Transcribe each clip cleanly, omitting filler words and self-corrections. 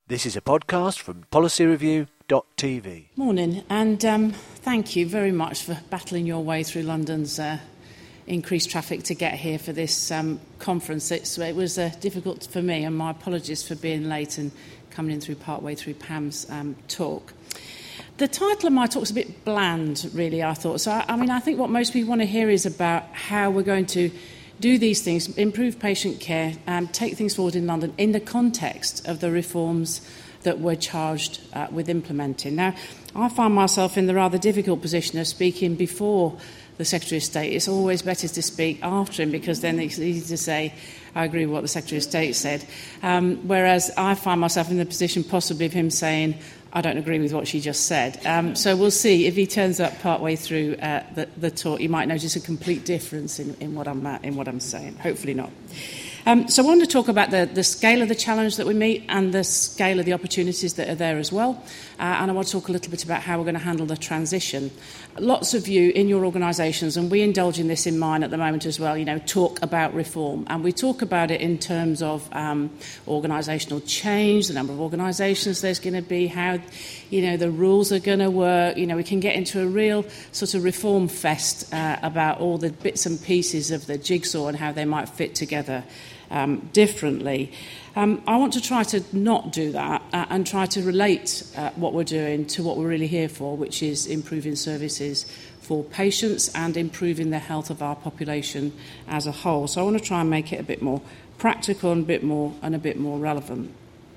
This is a podcast from policyreview.tv. Morning, and thank you very much for battling your way through London's increased traffic to get here for this conference. It was difficult for me, and my apologies for being late and coming in through partway through Pam's talk. The title of my talk is a bit bland, really, I thought. So, I think what most people want to hear is about how we're going to do these things, improve patient care, take things forward in London in the context of the reforms that we're charged with implementing. Now, I find myself in the rather difficult position of speaking before the Secretary of State. It's always better to speak after him because then it's easy to say, I agree with what the Secretary of State said. Whereas I find myself in the position possibly of him saying, I don't agree with what she just said. So we'll see. If he turns up partway through the talk, you might notice a complete difference in what I'm saying. Hopefully not. So I want to talk about the scale of the challenge that we meet and the scale of the opportunities that are there as well. And I want to talk a little bit about how we're going to handle the transition. Lots of you in your organisations, and we indulge in this in mine at the moment as well, talk about reform. And we talk about it in terms of organisational change, the number of organisations there's going to be, how, the rules are going to work. We can get into a real sort of reform fest about all the bits and pieces of the jigsaw and how they might fit together differently. I want to try to not do that and try to relate what we're doing to what we're really here for, which is improving services for patients and improving the health of our population as a whole. So I want to try and make it a bit more practical and a bit more relevant.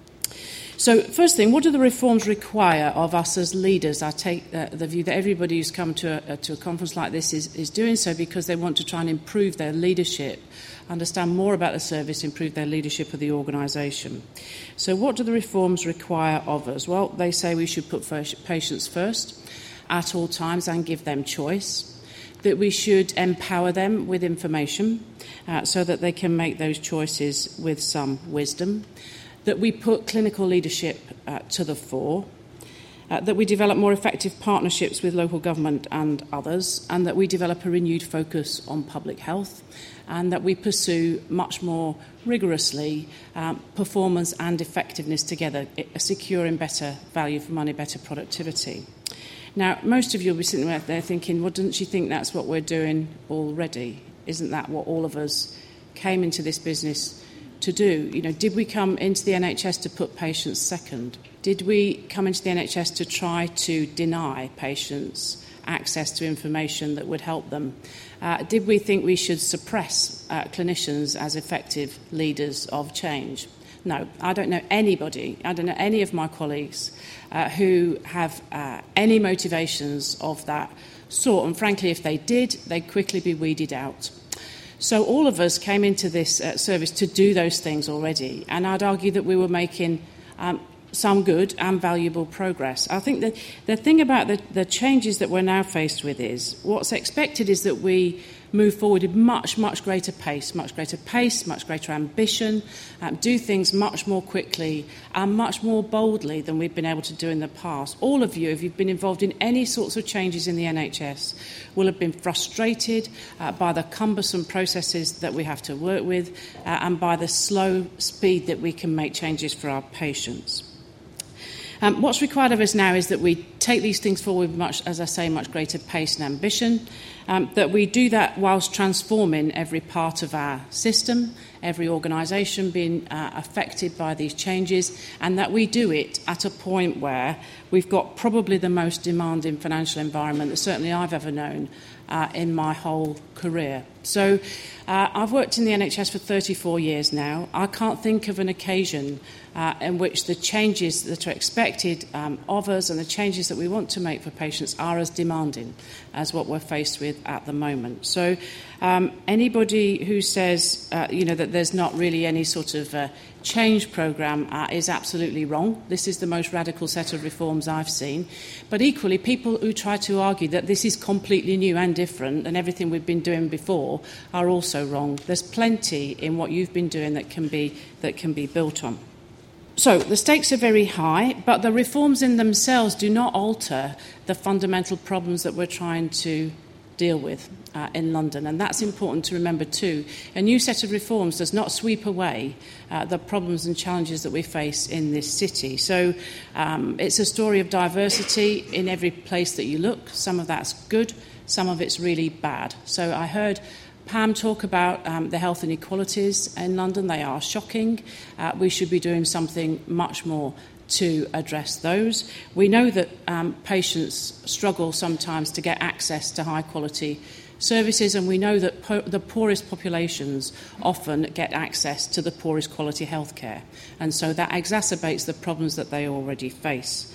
So first thing, what do the reforms require of us as leaders? I take the view that everybody who's come to a conference like this is doing so because they want to try and improve their leadership, understand more about the service, improve their leadership of the organisation. So what do the reforms require of us? Well, they say we should put patients first at all times and give them choice, that we should empower them with information so that they can make those choices with some wisdom, that we put clinical leadership to the fore, that we develop more effective partnerships with local government and others, and that we develop a renewed focus on public health, and that we pursue much more rigorously performance and effectiveness together, securing better value for money, better productivity. Now, most of you will be sitting there thinking, well, doesn't she think that's what we're doing already? Isn't that what all of us came into this business to do? Did we come into the NHS to put patients second? Did we come into the NHS to try to deny patients access to information that would help them? Did we think we should suppress clinicians as effective leaders of change? No, I don't know anybody, I don't know any of my colleagues who have any motivations of that sort. And frankly, if they did, they'd quickly be weeded out. So all of us came into this service to do those things already, and I'd argue that we were making some good and valuable progress. I think that the thing about the changes that we're now faced with is what's expected is that we move forward at much greater pace, much greater ambition, do things much more quickly and much more boldly than we've been able to do in the past. All of you, if you've been involved in any sorts of changes in the NHS, will have been frustrated by the cumbersome processes that we have to work with and by the slow speed that we can make changes for our patients. What's required of us now is that we take these things forward with much greater pace and ambition, that we do that whilst transforming every part of our system, every organisation being affected by these changes, and that we do it at a point where we've got probably the most demanding financial environment that certainly I've ever known in my whole career. So I've worked in the NHS for 34 years now. I can't think of an occasion in which the changes that are expected of us and the changes that we want to make for patients are as demanding as what we're faced with at the moment. So anybody who says that there's not really any sort of change programme is absolutely wrong. This is the most radical set of reforms I've seen. But equally, people who try to argue that this is completely new and different and everything we've been doing before are also wrong. There's plenty in what you've been doing that can be built on. So the stakes are very high, but the reforms in themselves do not alter the fundamental problems that we're trying to deal with in London. And that's important to remember too. A new set of reforms does not sweep away the problems and challenges that we face in this city. So it's a story of diversity in every place that you look. Some of that's good, some of it's really bad. So I heard Pam talk about the health inequalities in London. They are shocking. We should be doing something much more to address those. We know that patients struggle sometimes to get access to high-quality services, and we know that the poorest populations often get access to the poorest quality healthcare, and so that exacerbates the problems that they already face.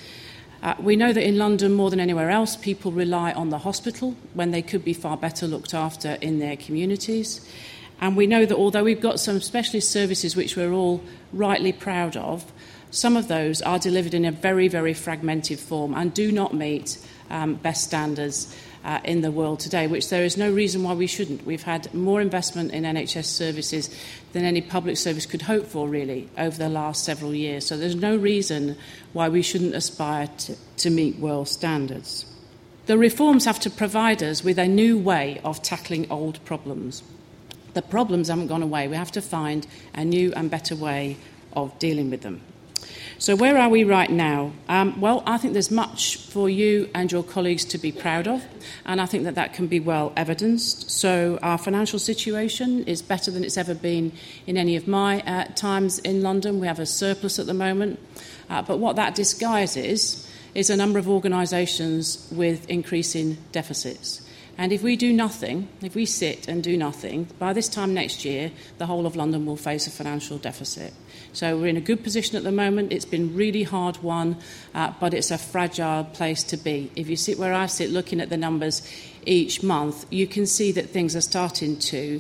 We know that in London, more than anywhere else, people rely on the hospital when they could be far better looked after in their communities. And we know that although we've got some specialist services which we're all rightly proud of, some of those are delivered in a very, very fragmented form and do not meet best standards in the world today, which there is no reason why we shouldn't. We've had more investment in NHS services than any public service could hope for, really, over the last several years. So there's no reason why we shouldn't aspire to meet world standards. The reforms have to provide us with a new way of tackling old problems. The problems haven't gone away. We have to find a new and better way of dealing with them. So where are we right now? Well, I think there's much for you and your colleagues to be proud of, and I think that can be well evidenced. So our financial situation is better than it's ever been in any of my times in London. We have a surplus at the moment, but what that disguises is a number of organisations with increasing deficits. And if we do nothing, if we sit and do nothing, by this time next year, the whole of London will face a financial deficit. So we're in a good position at the moment. It's been really hard won, but it's a fragile place to be. If you sit where I sit looking at the numbers each month, you can see that things are starting to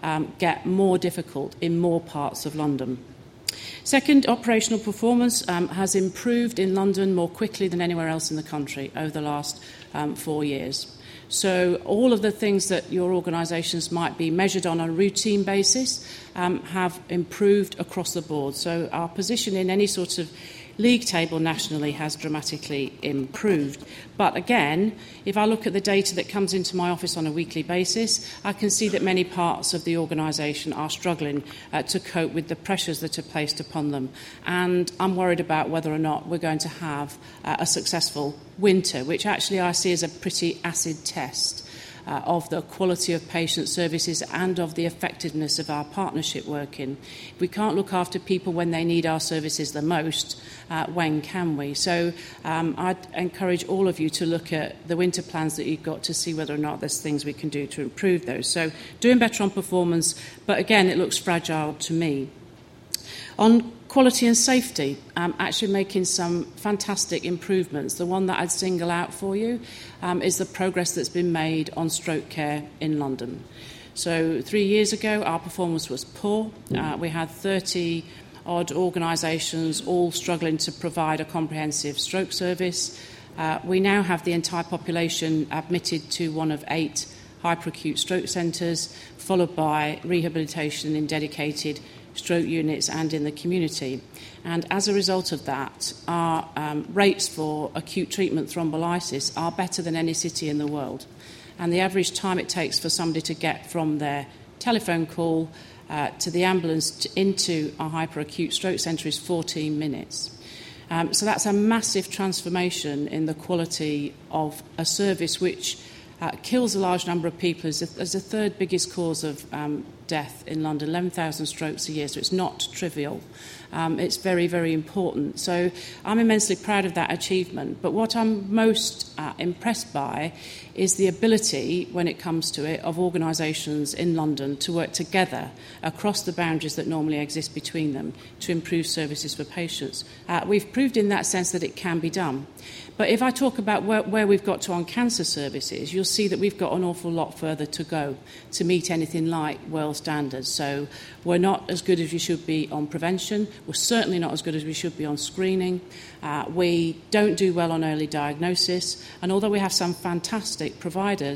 get more difficult in more parts of London. Second, operational performance has improved in London more quickly than anywhere else in the country over the last 4 years. So all of the things that your organisations might be measured on a routine basis have improved across the board. So our position in any sort of league table nationally has dramatically improved. But again, if I look at the data that comes into my office on a weekly basis, I can see that many parts of the organisation are struggling to cope with the pressures that are placed upon them. And I'm worried about whether or not we're going to have a successful winter, which actually I see as a pretty acid test of the quality of patient services and of the effectiveness of our partnership working. If we can't look after people when they need our services the most, when can we? So I'd encourage all of you to look at the winter plans that you've got to see whether or not there's things we can do to improve those. So doing better on performance, but again, it looks fragile to me. On quality and safety, actually making some fantastic improvements. The one that I'd single out for you is the progress that's been made on stroke care in London. So 3 years ago, our performance was poor. We had 30-odd organisations all struggling to provide a comprehensive stroke service. We now have the entire population admitted to one of 8 hyperacute stroke centres, followed by rehabilitation in dedicated stroke units and in the community. And as a result of that, our rates for acute treatment thrombolysis are better than any city in the world. And the average time it takes for somebody to get from their telephone call to the ambulance into a hyperacute stroke centre is 14 minutes. So that's a massive transformation in the quality of a service which kills a large number of people as the third biggest cause of death in London, 11,000 strokes a year, so it's not trivial. It's very, very important. So I'm immensely proud of that achievement. But what I'm most impressed by is the ability, when it comes to it, of organisations in London to work together across the boundaries that normally exist between them to improve services for patients. We've proved in that sense that it can be done. But if I talk about where we've got to on cancer services, you'll see that we've got an awful lot further to go to meet anything like world standards. So we're not as good as we should be on prevention. We're certainly not as good as we should be on screening. We don't do well on early diagnosis. And although we have some fantastic providers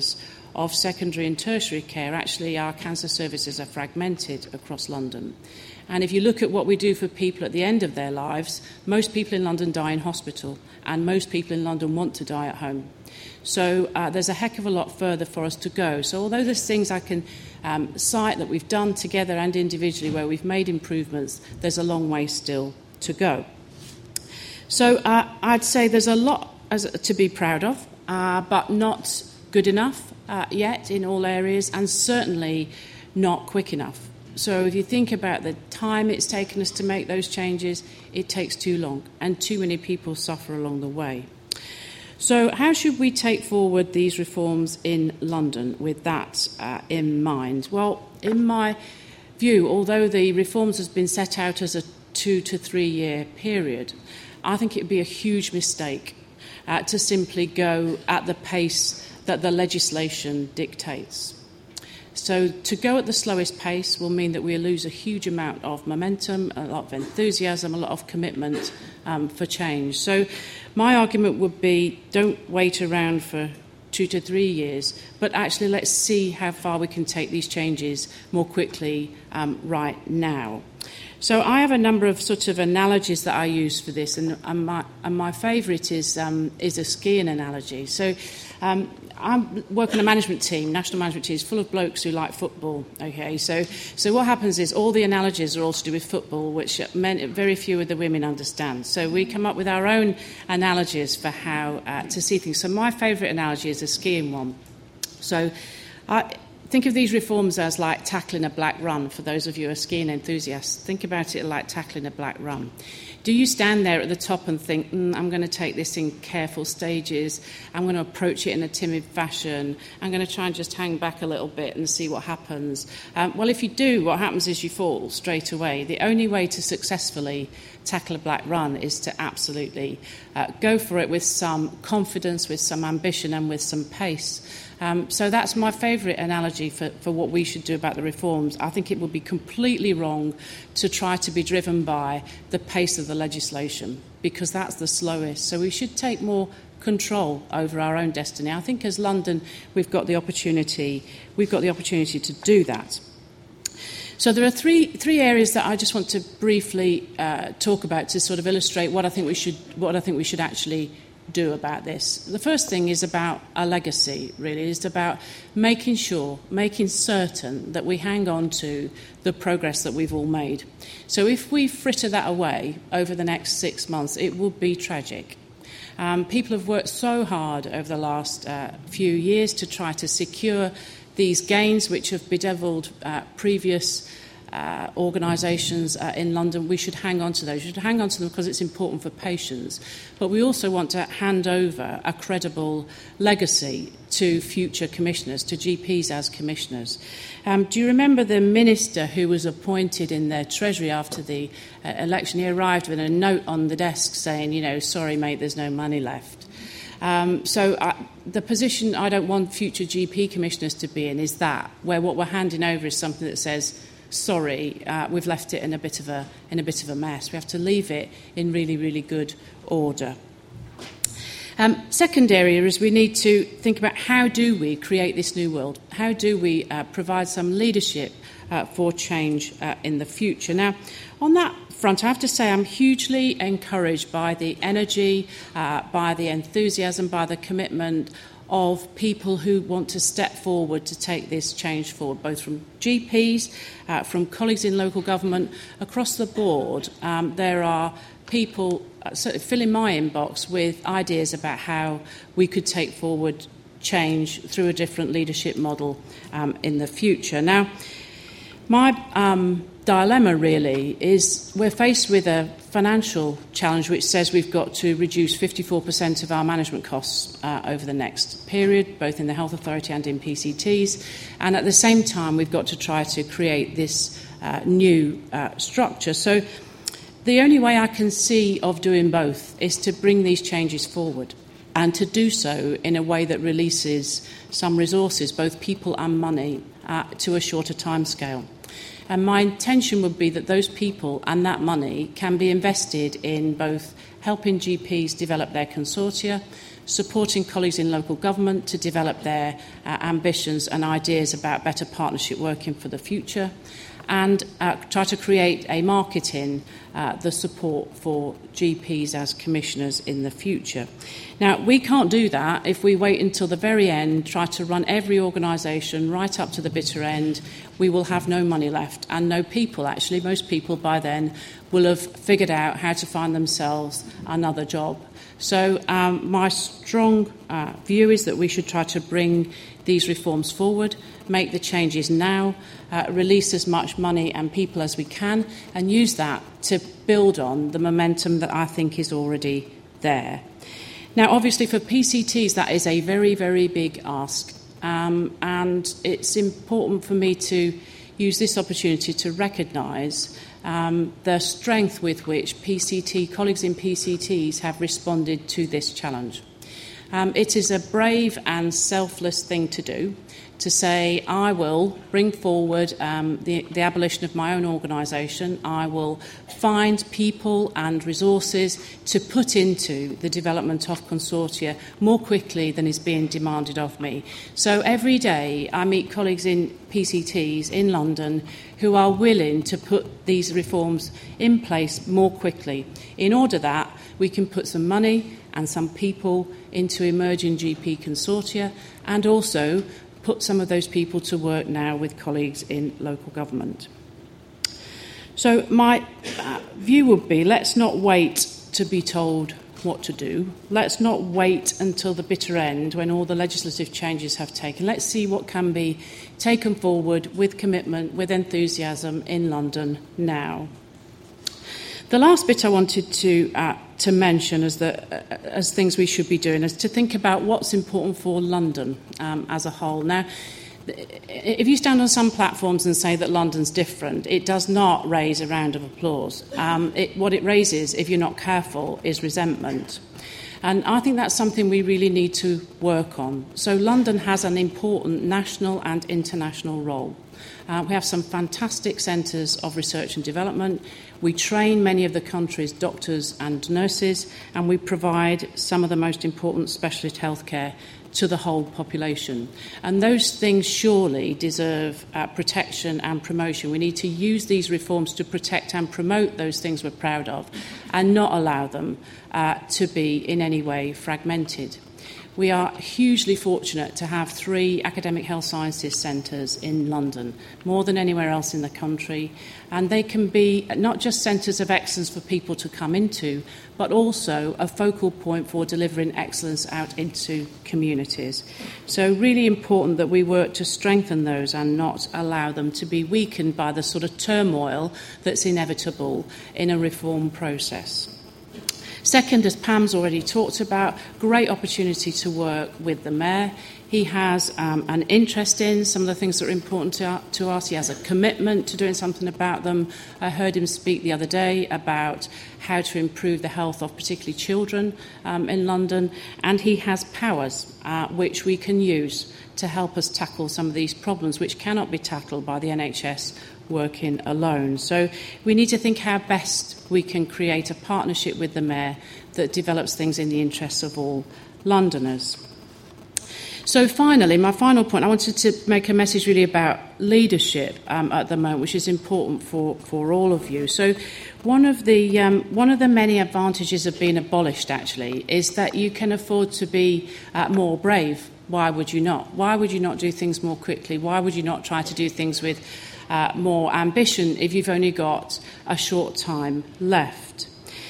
of secondary and tertiary care, actually our cancer services are fragmented across London. And if you look at what we do for people at the end of their lives, most people in London die in hospital, and most people in London want to die at home. So there's a heck of a lot further for us to go. So although there's things I can cite that we've done together and individually where we've made improvements, there's a long way still to go. So I'd say there's a lot to be proud of, but not good enough yet in all areas, and certainly not quick enough. So if you think about the time it's taken us to make those changes, it takes too long, and too many people suffer along the way. So how should we take forward these reforms in London with that in mind? Well, in my view, although the reforms has been set out as a 2 to 3 year period, I think it would be a huge mistake to simply go at the pace that the legislation dictates. So to go at the slowest pace will mean that we lose a huge amount of momentum, a lot of enthusiasm, a lot of commitment for change. So my argument would be don't wait around for 2 to 3 years, but actually let's see how far we can take these changes more quickly right now. So I have a number of sort of analogies that I use for this, and my favourite is a skiing analogy. So I work on a management team, national management team, full of blokes who like football. Okay, so what happens is all the analogies are all to do with football, which very few of the women understand. So we come up with our own analogies for how to see things. So my favourite analogy is a skiing one. So think of these reforms as like tackling a black run. For those of you who are skiing enthusiasts, think about it like tackling a black run. Do you stand there at the top and think, I'm going to take this in careful stages, I'm going to approach it in a timid fashion, I'm going to try and just hang back a little bit and see what happens? Well, if you do, what happens is you fall straight away. The only way to successfully tackle a black run is to absolutely go for it with some confidence, with some ambition and with some pace. So that's my favourite analogy for what we should do about the reforms. I think it would be completely wrong to try to be driven by the pace of the legislation, because that's the slowest. So we should take more control over our own destiny. I think as London, we've got the opportunity to do that. So there are three areas that I just want to briefly talk about to sort of illustrate what I think we should actually do about this. The first thing is about a legacy, really. It's about making certain that we hang on to the progress that we've all made. So if we fritter that away over the next 6 months, it will be tragic. People have worked so hard over the last few years to try to secure these gains, which have bedevilled previous organisations in London. We should hang on to those. We should hang on to them because it's important for patients. But we also want to hand over a credible legacy to future commissioners, to GPs as commissioners. Do you remember the minister who was appointed in their Treasury after the election? He arrived with a note on the desk saying, sorry, mate, there's no money left. The position I don't want future GP commissioners to be in is that, where what we're handing over is something that says, sorry, we've left it in a bit of a mess. We have to leave it in really, really good order. Second area is we need to think about how do we create this new world? How do we provide some leadership for change in the future? Now, on that front, I have to say I'm hugely encouraged by the energy, by the enthusiasm, by the commitment of people who want to step forward to take this change forward, both from GPs, from colleagues in local government, across the board. There are people filling my inbox with ideas about how we could take forward change through a different leadership model in the future. Now, my dilemma really is we're faced with a financial challenge which says we've got to reduce 54% of our management costs over the next period, both in the Health Authority and in PCTs. And at the same time, we've got to try to create this new structure. So the only way I can see of doing both is to bring these changes forward and to do so in a way that releases some resources, both people and money, to a shorter timescale. And my intention would be that those people and that money can be invested in both helping GPs develop their consortia, supporting colleagues in local government to develop their ambitions and ideas about better partnership working for the future, and try to create a market in the support for GPs as commissioners in the future. Now, we can't do that if we wait until the very end, try to run every organisation right up to the bitter end. We will have no money left and no people, actually. Most people by then will have figured out how to find themselves another job. So my strong view is that we should try to bring these reforms forward, make the changes now, release as much money and people as we can, and use that to build on the momentum that I think is already there. Now, obviously, for PCTs, that is a very, very big ask, and it's important for me to use this opportunity to recognise the strength with which colleagues in PCTs have responded to this challenge. It is a brave and selfless thing to do, to say, I will bring forward the abolition of my own organisation. I will find people and resources to put into the development of consortia more quickly than is being demanded of me. So every day I meet colleagues in PCTs in London who are willing to put these reforms in place more quickly in order that we can put some money and some people into emerging GP consortia, and also put some of those people to work now with colleagues in local government. So my view would be, let's not wait to be told what to do. Let's not wait until the bitter end when all the legislative changes have taken. Let's see what can be taken forward with commitment, with enthusiasm in London now. The last bit I wanted to mention as things we should be doing is to think about what's important for London as a whole. Now, if you stand on some platforms and say that London's different, it does not raise a round of applause. What it raises, if you're not careful, is resentment. And I think that's something we really need to work on. So London has an important national and international role. We have some fantastic centres of research and development. We train many of the country's doctors and nurses, and we provide some of the most important specialist healthcare to the whole population. And those things surely deserve protection and promotion. We need to use these reforms to protect and promote those things we're proud of and not allow them to be in any way fragmented. We are hugely fortunate to have 3 academic health sciences centres in London, more than anywhere else in the country, and they can be not just centres of excellence for people to come into, but also a focal point for delivering excellence out into communities. So really important that we work to strengthen those and not allow them to be weakened by the sort of turmoil that's inevitable in a reform process. Second, as Pam's already talked about, great opportunity to work with the Mayor. He has an interest in some of the things that are important to us. He has a commitment to doing something about them. I heard him speak the other day about how to improve the health of particularly children in London, and he has powers which we can use to help us tackle some of these problems which cannot be tackled by the NHS working alone. So we need to think how best we can create a partnership with the Mayor that develops things in the interests of all Londoners. So finally, my final point, I wanted to make a message really about leadership at the moment, which is important for all of you. So one of the many advantages of being abolished, actually, is that you can afford to be more brave. Why would you not? Why would you not do things more quickly? Why would you not try to do things with more ambition if you've only got a short time left?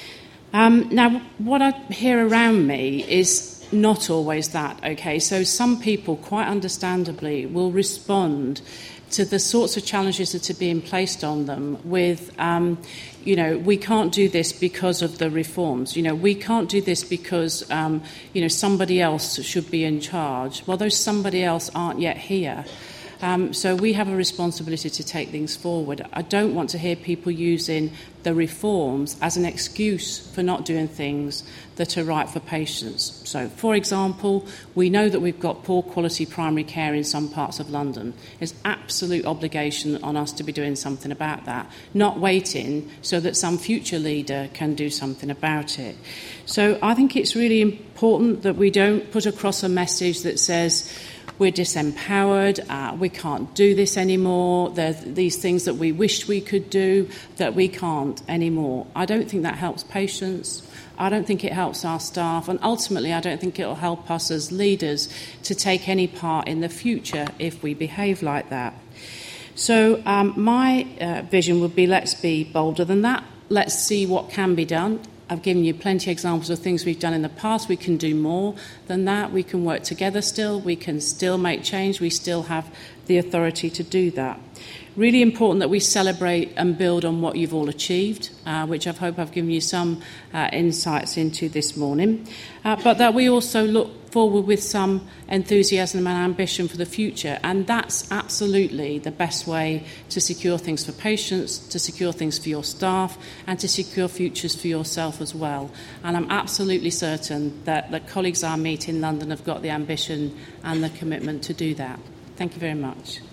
Now, what I hear around me is not always that, okay? So some people, quite understandably, will respond to the sorts of challenges that are being placed on them with, we can't do this because of the reforms. We can't do this because, somebody else should be in charge. Well, those somebody else aren't yet here. So we have a responsibility to take things forward. I don't want to hear people using the reforms as an excuse for not doing things that are right for patients. So, for example, we know that we've got poor quality primary care in some parts of London. There's absolute obligation on us to be doing something about that, not waiting so that some future leader can do something about it. So I think it's really important that we don't put across a message that says we're disempowered, we can't do this anymore, there's these things that we wished we could do that we can't anymore. I don't think that helps patients. I don't think it helps our staff, and ultimately I don't think it will help us as leaders to take any part in the future if we behave like that. So my vision would be, let's be bolder than that. Let's see what can be done. I've given you plenty of examples of things we've done in the past. We can do more than that. We can work together still. We can still make change. We still have the authority to do that. Really important that we celebrate and build on what you've all achieved, which I hope I've given you some insights into this morning, but that we also look forward with some enthusiasm and ambition for the future, and that's absolutely the best way to secure things for patients, to secure things for your staff, and to secure futures for yourself as well. And I'm absolutely certain that the colleagues I meet in London have got the ambition and the commitment to do that. Thank you very much.